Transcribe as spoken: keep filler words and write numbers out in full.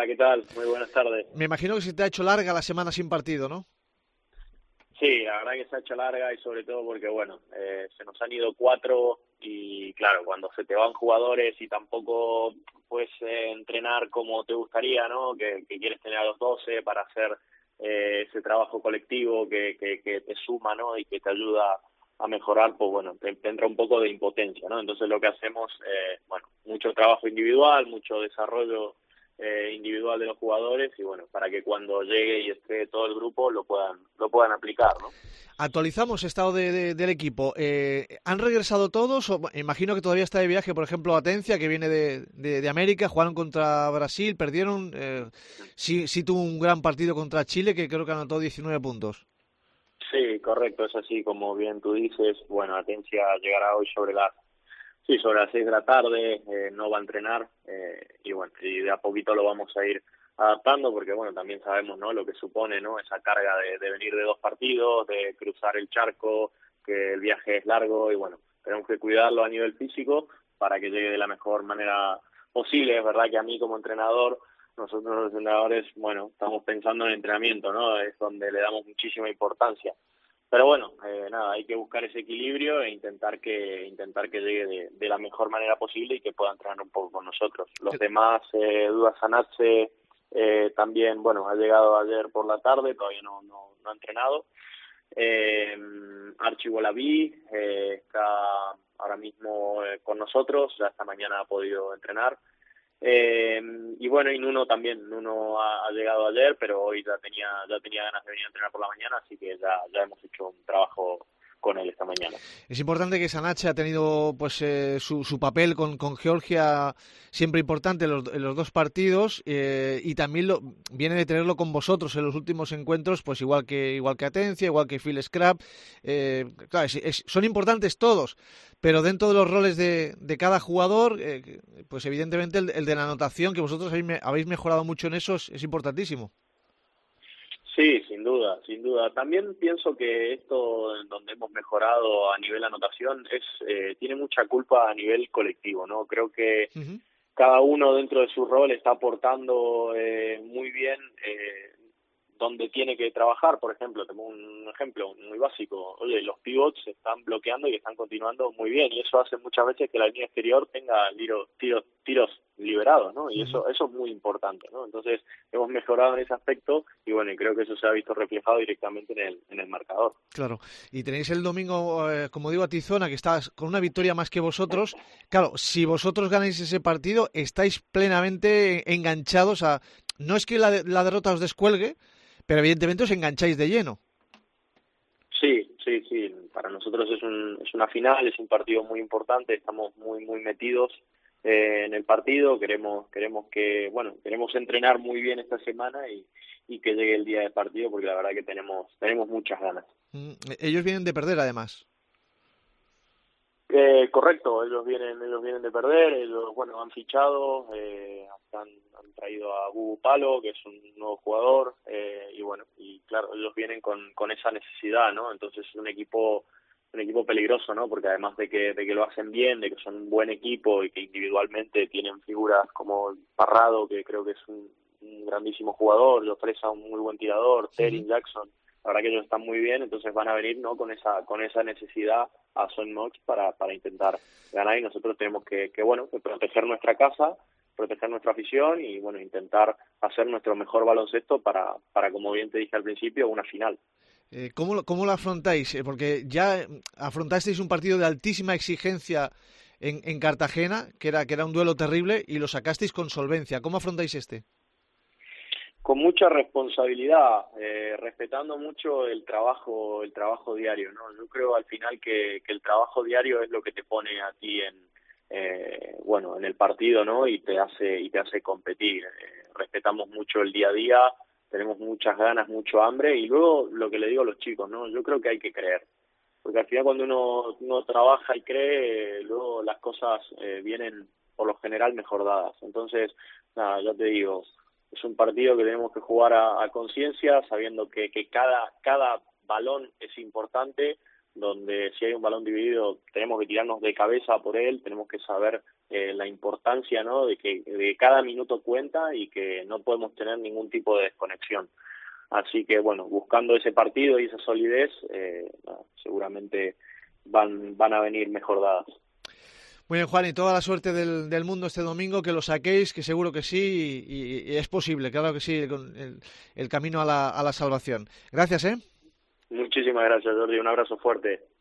Hola, ¿qué tal? Muy buenas tardes. Me imagino que se te ha hecho larga la semana sin partido, ¿no? Sí, la verdad que se ha hecho larga y sobre todo porque, bueno, eh, se nos han ido cuatro y, claro, cuando se te van jugadores y tampoco puedes eh, entrenar como te gustaría, ¿no? Que, que quieres tener a los doce para hacer eh, ese trabajo colectivo que, que, que te suma, ¿no? Y que te ayuda a mejorar, pues bueno, te, te entra un poco de impotencia, ¿no? Entonces lo que hacemos, eh, bueno, mucho trabajo individual, mucho desarrollo eh, individual de los jugadores y bueno, para que cuando llegue y esté todo el grupo lo puedan lo puedan aplicar, ¿no? Actualizamos estado de, de, del equipo. Eh, ¿Han regresado todos? O, imagino que todavía está de viaje, por ejemplo, Atencia, que viene de, de, de América, jugaron contra Brasil, perdieron. Eh, sí, sí tuvo un gran partido contra Chile, que creo que anotó diecinueve puntos. Sí, correcto, es así como bien tú dices. Bueno, Atencia llegará hoy sobre las sí sobre las seis de la tarde, eh, no va a entrenar eh, y bueno, y de a poquito lo vamos a ir adaptando porque bueno, también sabemos, ¿no? Lo que supone, ¿no? Esa carga de, de venir de dos partidos, de cruzar el charco, que el viaje es largo y bueno, tenemos que cuidarlo a nivel físico para que llegue de la mejor manera posible. Es verdad que a mí como entrenador, nosotros los entrenadores, bueno, estamos pensando en entrenamiento, ¿no? Es donde le damos muchísima importancia. Pero bueno, eh, nada, hay que buscar ese equilibrio e intentar que intentar que llegue de, de la mejor manera posible y que pueda entrenar un poco con nosotros. Los demás, eh, Duda Sanache, eh, también, bueno, ha llegado ayer por la tarde, todavía no, no, no ha entrenado. Eh, Archie Bolaví eh, está ahora mismo eh, con nosotros, ya esta mañana ha podido entrenar. Eh, y bueno, y Nuno también, Nuno ha, ha llegado ayer, pero hoy ya tenía ya tenía ganas de venir a entrenar por la mañana, así que ya, ya hemos hecho un trabajo con él esta mañana. Es importante que Sanache ha tenido pues eh, su, su papel con, con Georgia siempre importante en los, en los dos partidos eh, y también lo, viene de tenerlo con vosotros en los últimos encuentros, pues igual que igual que Atencia, igual que Phil Scrap. Eh, claro, es, es, son importantes todos, pero dentro de los roles de, de cada jugador, eh, pues evidentemente el, el de la anotación, que vosotros habéis, habéis mejorado mucho en eso, es, es importantísimo. Sí, sin duda, sin duda. También pienso que esto en donde hemos mejorado a nivel anotación es eh, tiene mucha culpa a nivel colectivo, ¿no? Creo que Uh-huh. cada uno dentro de su rol está aportando eh, muy bien eh, donde tiene que trabajar. Por ejemplo, tengo un ejemplo muy básico. Oye, los pivots están bloqueando y están continuando muy bien y eso hace muchas veces que la línea exterior tenga tiros, tiros, tiros liberados, ¿no? Y Uh-huh. eso eso es muy importante, ¿no? Entonces, hemos mejorado en ese aspecto y bueno, y creo que eso se ha visto reflejado directamente en el en el marcador. Claro, y tenéis el domingo, eh, como digo, a Tizona, que está con una victoria más que vosotros. Claro, si vosotros ganáis ese partido, estáis plenamente enganchados a... No es que la, de- la derrota os descuelgue, pero evidentemente os engancháis de lleno. Sí, sí, sí. Para nosotros es, un, es una final, es un partido muy importante. Estamos muy, muy metidos eh, en el partido. Queremos, queremos que, bueno, queremos entrenar muy bien esta semana y, y que llegue el día del partido, porque la verdad que tenemos, tenemos muchas ganas. Mm, ellos vienen de perder, además. Eh, correcto, ellos vienen, ellos vienen de perder. Ellos, bueno, han fichado, eh, han, han traído a Gugu Palo, que es un nuevo jugador, eh, y bueno, y claro, ellos vienen con, con esa necesidad, ¿no? Entonces es un equipo un equipo peligroso, ¿no? Porque además de que de que lo hacen bien, de que son un buen equipo y que individualmente tienen figuras como Parrado, que creo que es un, un grandísimo jugador, Llofresa un muy buen tirador, Terin Uh-huh. Jackson, la verdad que ellos están muy bien, entonces van a venir, ¿no? Con esa con esa necesidad a Son Mox para para intentar ganar y nosotros tenemos que que bueno, que proteger nuestra casa, proteger nuestra afición y bueno, intentar hacer nuestro mejor baloncesto para para como bien te dije al principio, una final. Eh, ¿cómo, lo- ¿Cómo lo afrontáis? Eh, porque ya mm, afrontasteis un partido de altísima exigencia en, en Cartagena, que era, que era un duelo terrible, y lo sacasteis con solvencia. ¿Cómo afrontáis este? Con mucha responsabilidad, eh, respetando mucho el trabajo, el trabajo diario, ¿no? Yo creo al final que, que el trabajo diario es lo que te pone a ti en, eh, bueno, en el partido, ¿no? Y te hace, y te hace competir. Eh, respetamos mucho el día a día, tenemos muchas ganas, mucho hambre, y luego lo que le digo a los chicos, ¿no? Yo creo que hay que creer, porque al final cuando uno, uno trabaja y cree, eh, luego las cosas eh, vienen por lo general mejor dadas. Entonces, nada, ya te digo, es un partido que tenemos que jugar a, a conciencia, sabiendo que, que cada, cada balón es importante, donde si hay un balón dividido tenemos que tirarnos de cabeza por él, tenemos que saber eh, la importancia, ¿no?, de que de cada minuto cuenta y que no podemos tener ningún tipo de desconexión. Así que, bueno, buscando ese partido y esa solidez, eh, no, seguramente van, van a venir mejor dadas. Muy bien, Juan, y toda la suerte del, del mundo este domingo, que lo saquéis, que seguro que sí, y, y es posible, claro que sí, con el, el camino a la, a la salvación. Gracias, ¿eh? Muchísimas gracias, Jordi, un abrazo fuerte.